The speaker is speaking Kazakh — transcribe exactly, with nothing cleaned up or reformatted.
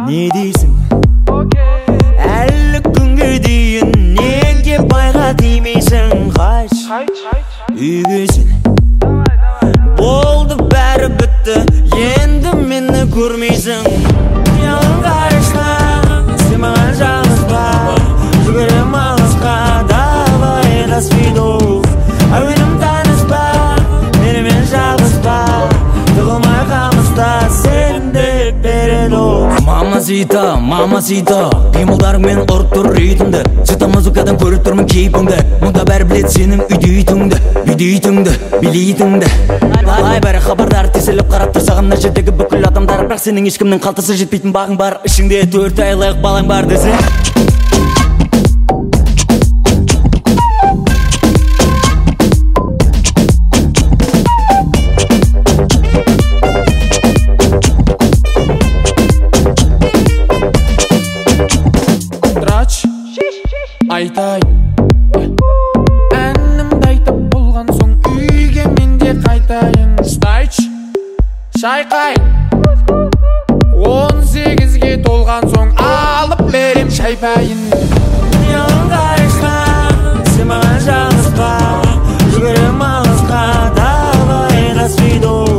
не дейсің? Әлі күнге дейін неге байға тимейсің? Қайт үйге сен. Болды бәрі бітті, енді мені көрмейсің. Яғын қайшқа, сен маған жалғызба, жүгірем алысқа, давай қасвиду. Әуенім таныспа, менімен жалғызба, тұғылмай қамыста, сенімді береді. Мамасита, мамасита, қимылдарыңмен ұрып тұр ритмді. Жыта музыкадан көріп тұрмын кейпіңді. Мұнда бәрі білет сенің үйдейтіңді, үйдейтіңді, билейтіңді. Ай бәрі хабардар тесіліп қарап тұр саған мына жердегі бүкіл адамдар. Бірақ сенің ешкімнің қалтасы жетпейтін бағың бар. Ішіңде төрт айлық балаң бар десе. Трач, айтайын, әнімді айтып болған соң үйге менде қайтайын. Стайч, шайқайын, он сегізге толған соң алып берем шайпайын. Яғын қайшқа, сен маған жалғызба, жүгірем алысқа, давай қасвиду.